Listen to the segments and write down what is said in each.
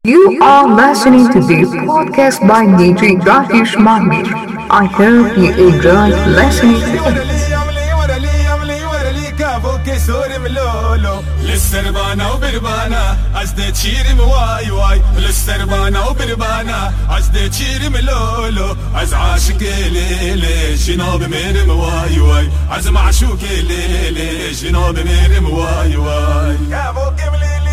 You are listening to the podcast by DJ Rajesh Mahmir. I hope you enjoy listening to it. للسربانة وبربانة عزدة تشيري مواي واي للسربانة وبربانة عزدة تشيري ملولو عز عاشق ليلي جنوب ميرم واي واي عز معشوق ليلي جنوب ميرم واي واي يا موكب ليلي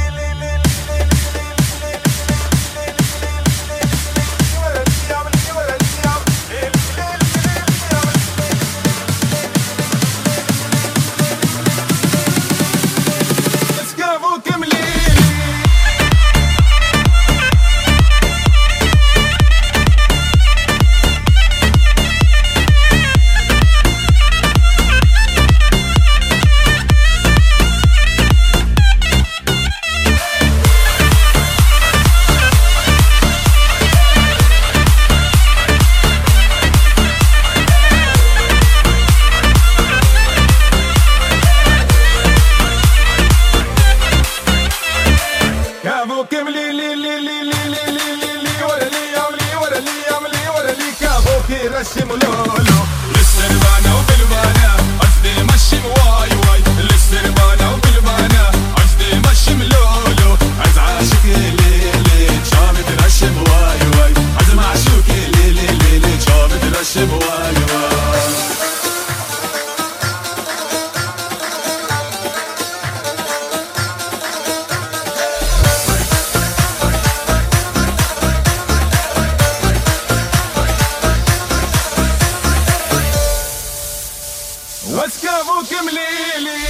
رسم لولو للسربانة وبالبانة عزدي مشي مواي واي للسربانة وبالبانة عزدي مشي ملولو عز عاشق ليلي شامد رشم واي واي عز معشوق ليلي شامد رشم واي واي واسكافوك مليلي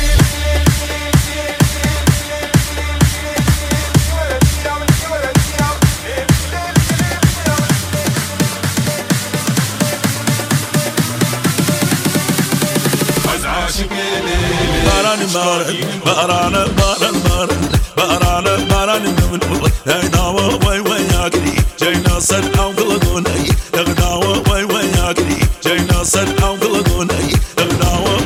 باران باران باران باران باران باران من هاي داوا وي وي ياكري جاينا سد او قلقوني دغداوا وي وي ياكري جاينا سد او قلقوني دغداوا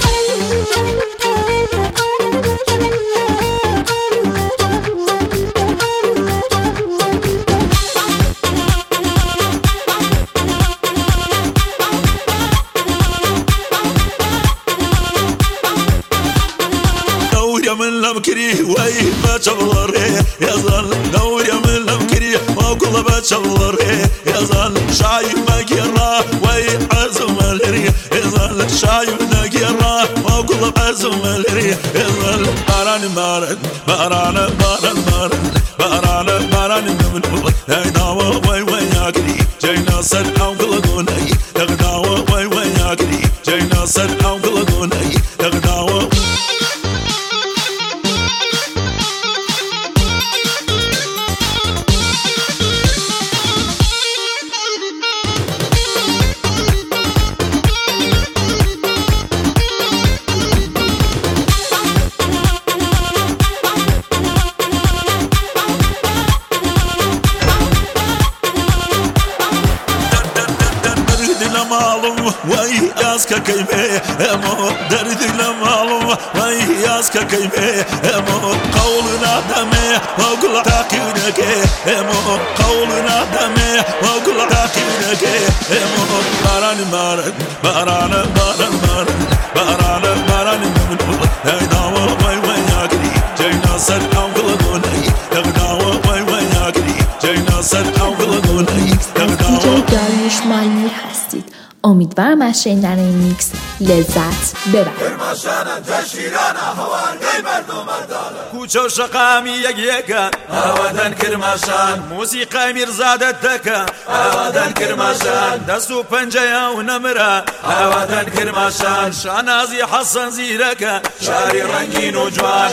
من لمكري وي بتشغلري يظل دوري من لمكري وكل بتشغلري يظل شايف مكيرا وي عزم الري يظل شايف مكيرا وكل عزم الري يظل باران باران باران باران باران باران باران من هاي داوا وي وي ياكري جاينا سد او قلقوني دغداوا وي وي ياكري جاينا سد او قلقوني دغداوا وي ياسك كيمه مو درد لمالو وي ياسك كيمه مو قولنا دمه وقول تاكينك مو قولنا دمه وقول تاكينك مو باران باران باران باران باران باران من هاي داوا وي وي ياكري جاينا سد او قلقوني دغداوا وي وي ياكري جاينا سد او قلقوني دغداوا DJ داریوش مالمیر هستید. امیدوارم از شنیدن این میکس لذت ببرید. کوچه و شقامی یکیکن آوادن کرماشان موسیقای میرزادت دکن آوادن کرماشان دست و پنجه و نمره آوادن کرماشان شانازی حسن زیرکن شاری رنگین و جوان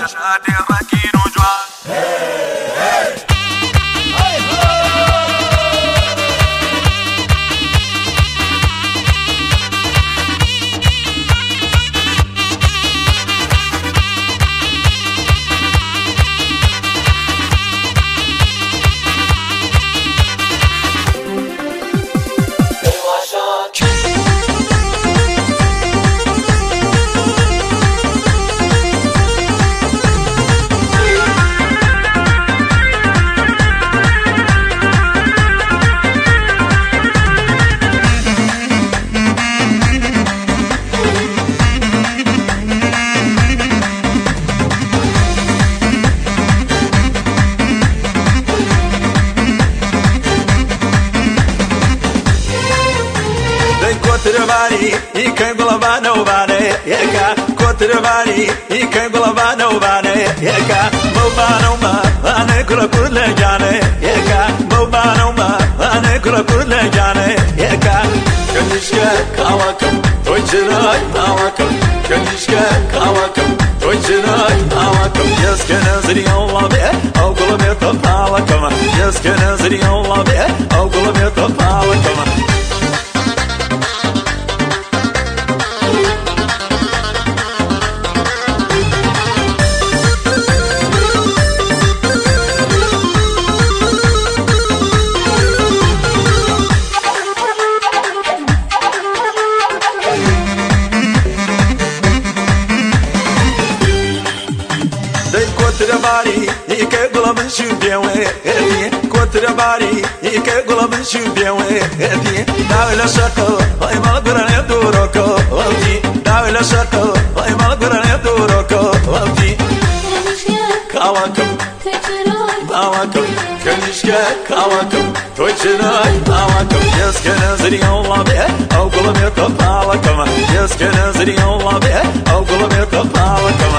يكن قلبانا وباني يكا كتر باني يكن قلبانا وباني يكا موبانا وما أنا كل جاني يكا موبانا وما أنا كل جاني يكا كنشكا كواكب توجراي كواكب كنشكا كواكب توجراي كواكب يسكن نزري الله بيه أو قلبي طفالكم يسكن نزري الله بيه أو قلبي طفالكم bari ike gula min shu bienwe edi kotra bari ike gula min shu bienwe edi dawla shaqo ay malgrane duroko edi dawla shaqo ay malgrane duroko edi kawakum kawakum kanishka kawakum توجراي kawakum yaskana zri Allah be au gula me tafala kama yaskana zri Allah be au gula me tafala kama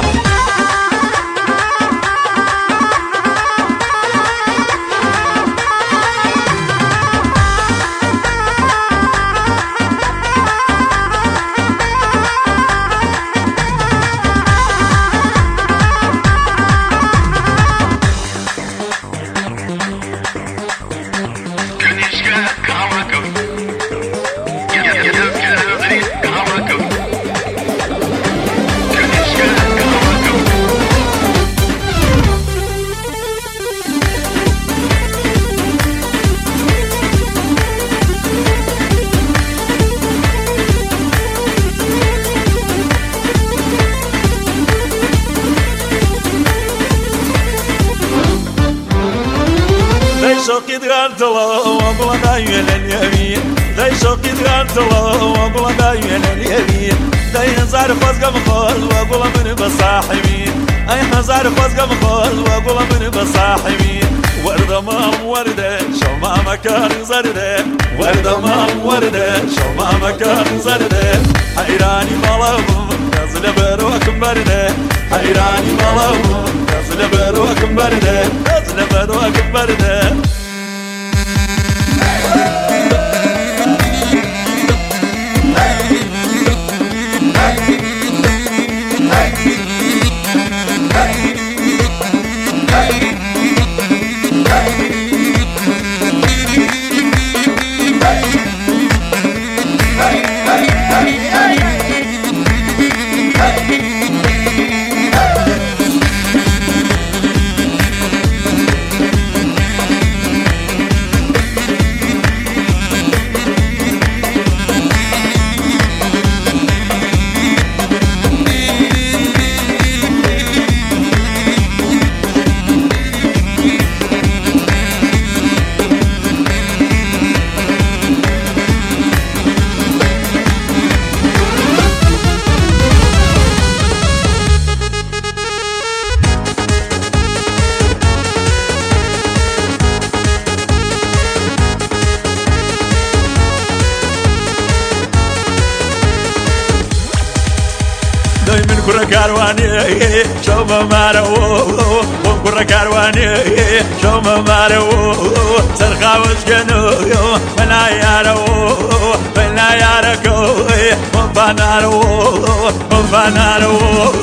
شوقي تغرت الله وابلا دايما اليمين داي شوقي تغرت الله وابلا دايما اليمين داي هزار خوزقة مخول وابلا من بصاحبين اي هزار خوزقة مخول وابلا من بصاحبين وردة مام وردة شو ما مكان زردة وردة مام وردة شو ما مكان زردة حيراني مالهم نازل بروكم بردة حيراني مالهم نازل بروكم بردة نازل بروكم بردة من كرة كارواني شو ما مارو من كرة كارواني شو ما مارو سرخا وشكنو منا يارو منا ياركو من فنارو من فنارو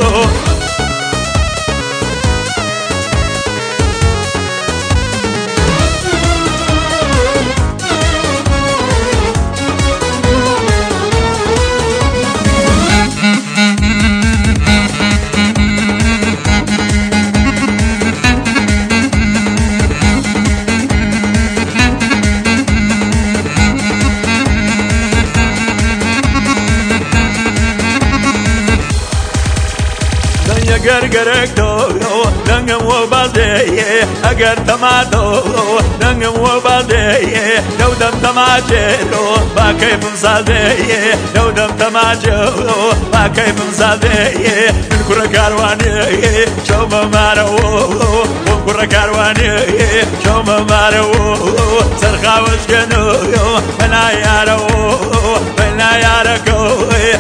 Gargarek to dangam wo balde agar tamato dangam wo balde dawdam tamache ro ba kayfum sade dawdam tamache ba kayfum sade min kura karwani shoma maro min kura karwani shoma maro sarkhawash gano mana yaro mana yarako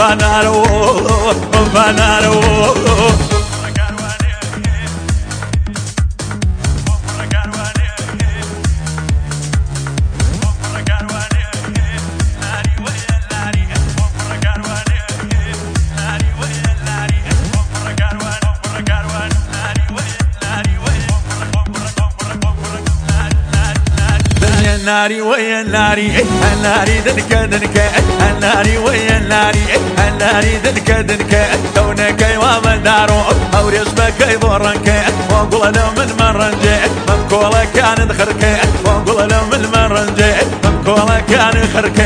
بانارو بانارو الناري ويا الناري الناري دنك دنك الناري ويا الناري الناري دنك دنك دونك ومن دارو اوريش بك يضرنك وقول له من مرنجي من كولا كان دخرك وقول له من مرنجي من كولا كان خرك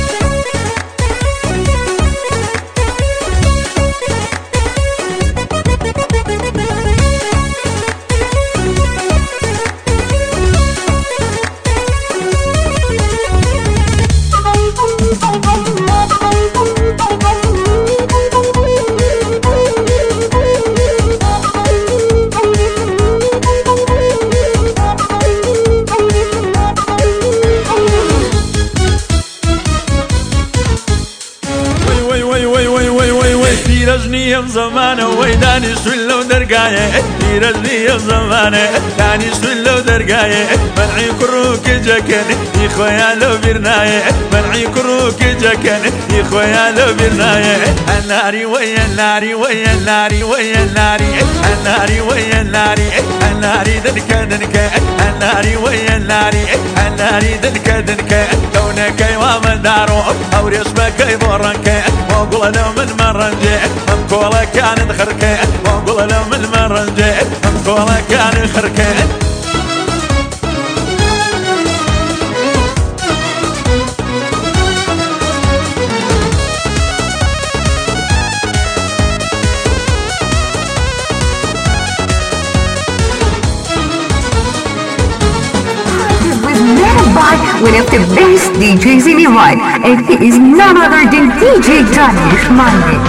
رجني زمانه ويداني شلو درقايه رجني زمانه داني شلو درقايه منعي كروك جكن يا خويا لو برنايه منعي كروك جكن يا خويا لو برنايه الناري ويا الناري ويا الناري ويا الناري الناري ويا الناري الناري دنك دنك الناري ويا الناري الناري دنك دنك دونك ومن دارو اوريش بك يضرنك وقول له من مرنجي من كولا كان دخرك وقول له من مرنجي من كولا كان خرك One of the best DJs in Iran, and he is none other than DJ Danish Mahmut.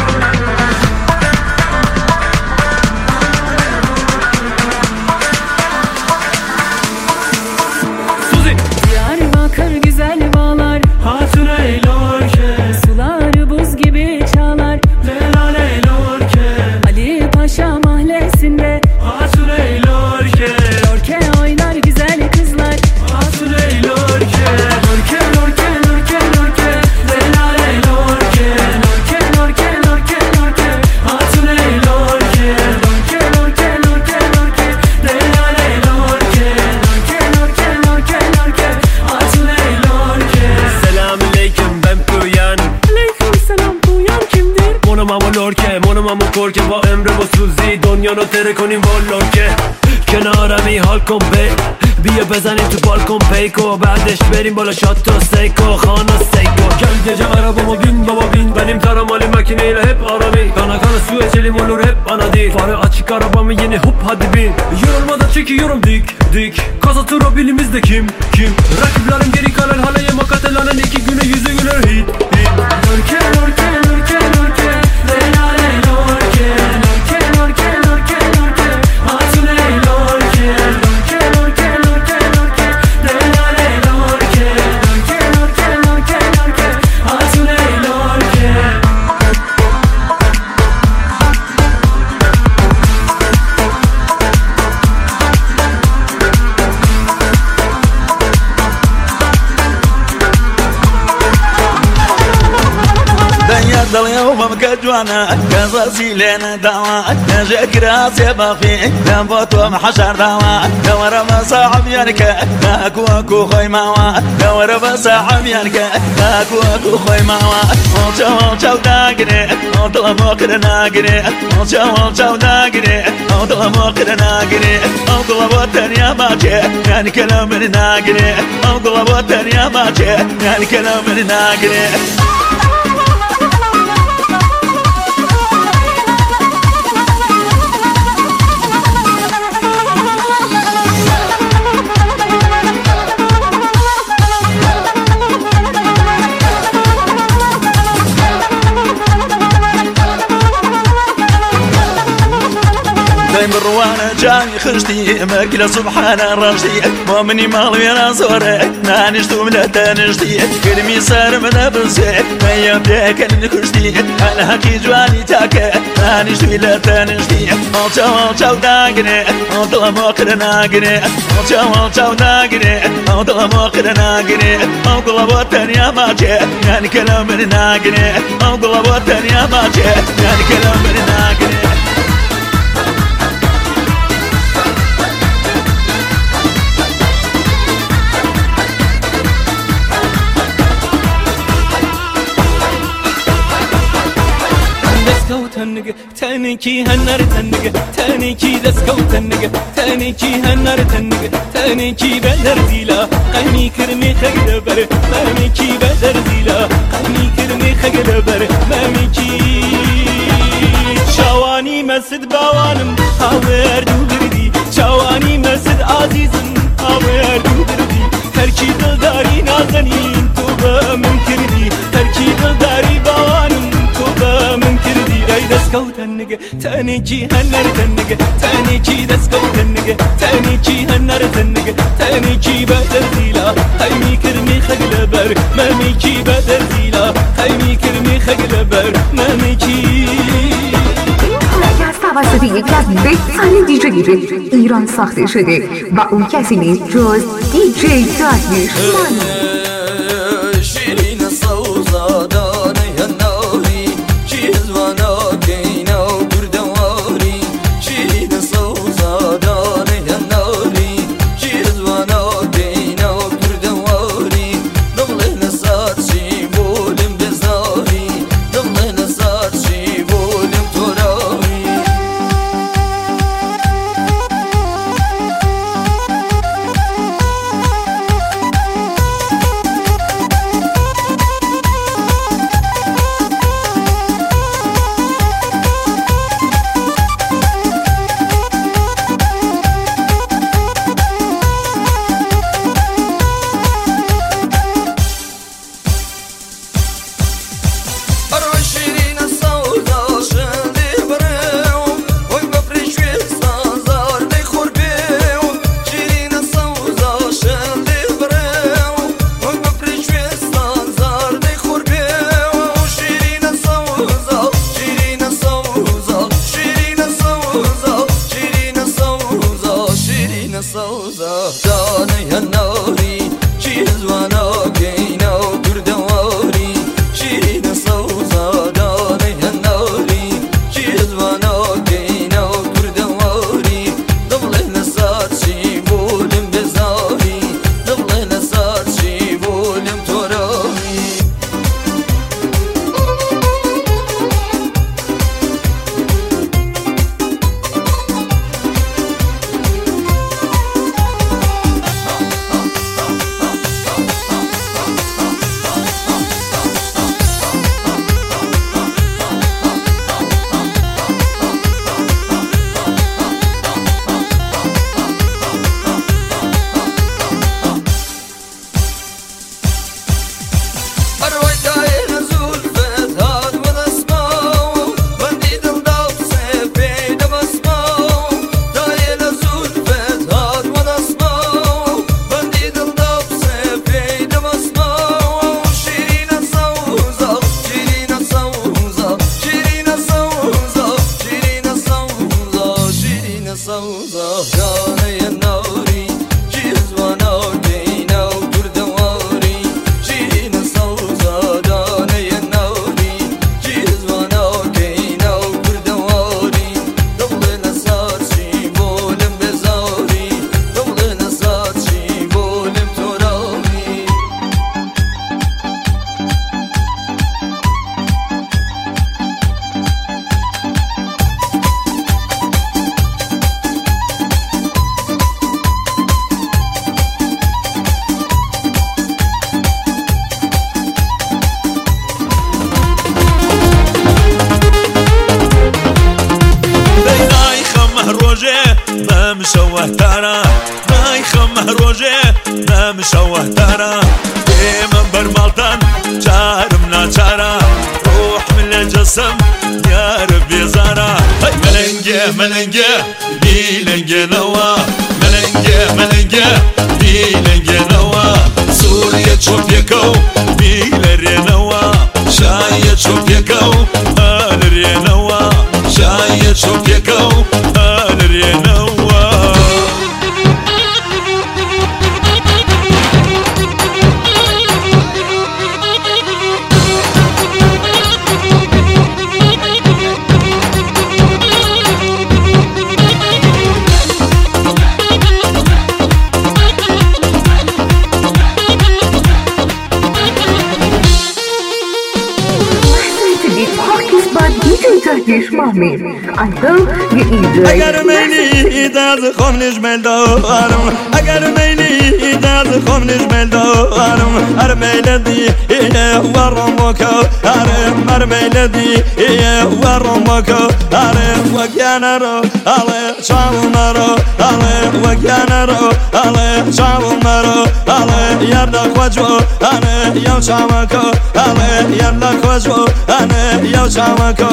Diyarbakır güzel bağlar, hatun eylorke, suları buz gibi çağlar, leyla leylorke, Ali Paşa mahallesinde, hatun eylorke, lorke oynar güzel kızlar, hatun eylorke, lorke lorke lorke lorke, leyla leylorke, lorke lorke lorke lorke, hatun eylorke, lorke lorke lorke lorke, leyla leylorke, lorke lorke lorke lorke, hatun eylorke. Selamünaleyküm ben Puyan. Aleyküm selam, Puyan kimdir? Mono mamo lorke, mono mamo korke با امر با سوزی دنیا رو تره کنیم با لorke کنارمی حال کن بی بیا بزنیم تو بالکن پیکو بعدش بریم بالا شات و سیکو خانا سیکو gel gece arabama bin baba bin benim taramalı makineyle hep arami kana kana su içelim olur hep bana değil farı açık arabamı yeni hop hadi bin yorulmadan çekiyorum dik dik kasa tura bilimizde kim rakiplerim geri kalan haleye makatelanın 2 güne yüzü güler hit Lorke lorke lorke lorke, leyla leylorke, lorke lorke lorke lorke, hatun eylorke, lorke lorke lorke lorke, leyla leylorke, lorke lorke lorke lorke, hatun eylorke. ضل يوم مكجوانا قصصي لنا دواء نجاك راسي بافي نبوت ومحشر دواء دور بصاحب ينك ماكو اكو خوي ماوا دور بصاحب ينك ماكو اكو خوي ماوا وشو داقري وطلب وقر ناقري وشو داقري وطلب وقر ناقري وطلب وطن يا باجي يعني كلام ناقري وطلب وطن يا باجي يعني كلام ناقري دايم الروانة جاني خشتي مكلا سبحان الرشدي مؤمني مالوي انا صورك نانشتو من تنشتي كلمي صار من بنسي ما يبداك الكشتي انا هكي جواني تاكا نانشتو الى تنشتي او داغني او طلموك ناغني او داغني او طلموك ناغني او قلبوتن يا ماجي يعني كلام من ناغني او قلبوتن يا ماجي يعني كلام من ناغني تانيكي هنر تنق تانيكي دسكو تنق تانيكي هنر تنق تانيكي بدر زيلا قني كرمي خقدبر ماميكي بدر زيلا قني كرمي خقدبر ماميكي شواني مسد باوانم هاور دوردي شواني مسد عزيزم هاور دوردي تركي دلداري نازنين توبا من كردي تركي دلداري باوانم توبا من كردي دسكو تنق تانيكي هنر تنق تانيكي دسكو تنق تانيكي هنر تنق تانيكي بدر زيلا قيمي كرمي خقلبر ماميكي بدر زيلا قيمي كرمي خقلبر ماميكی توسط یکی از بهترین دیجی ایران ساخته شده و اون کسی نیست جز دیجی داریوش مانی. مشوه ترى ما يخمه روجه ما مشوه ترى ديما برمالتان شارمنا شارا روح من الجسم يا ربي زارا ملنجه ملنجه بيلنجه لنگنوا ملنگه بی لنگنوا سوریه چوپیکو بی لرینوا شایه چوپیکو لرینوا شایه چوپیکو لرینوا I hope you enjoy اگر میلی دست خم نجمل دارم اگر میلی دست خم نجمل دارم هر میلدی ورمکو هر میلدی ورمکو وگیانه رو ale چاومرو وگیانه رو ale چاومرو یاردا خوجو یو چامکو یاردا خوجو یو چامکو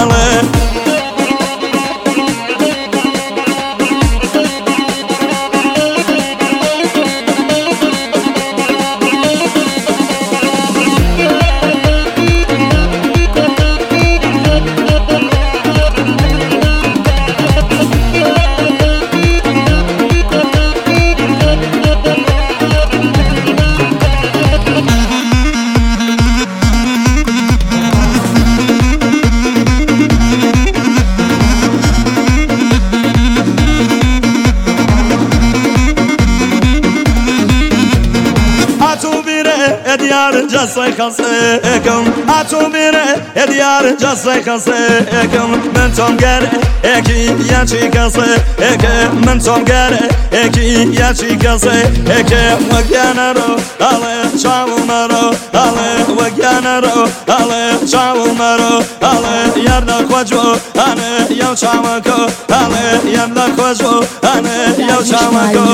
Diyar jasay khasekum atumire diyar jasay khasekum men tom gare eki yachi kase eke men tom gare eki yachi kase eke waganaro ale chawmaro ale waganaro ale chawmaro ale yarda khwajo ane yaw chamako ale yarda khwajo ane yaw chamako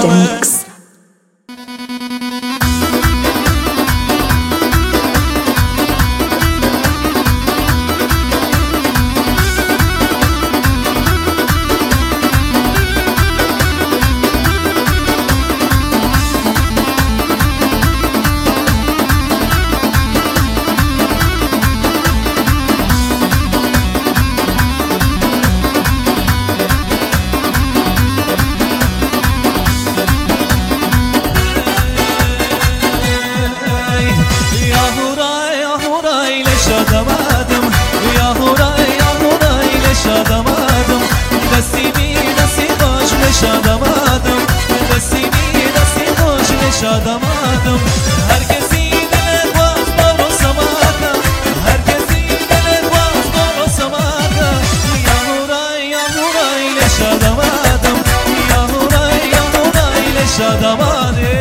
شادماتم هر کسی دل باز برو سماکا هر کسی دل باز برو سماکا یا هورای لشادماتم یا هورای لشادماتم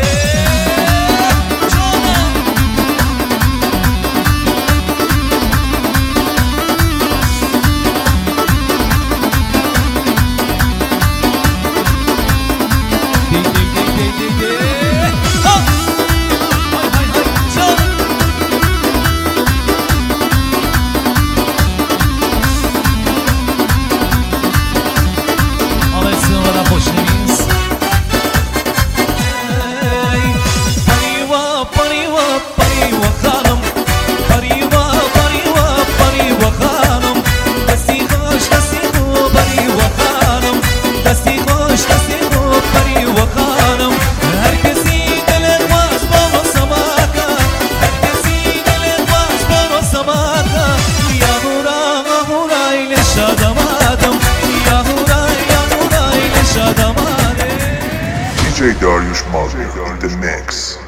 DJ Dariush Mazda in the mix.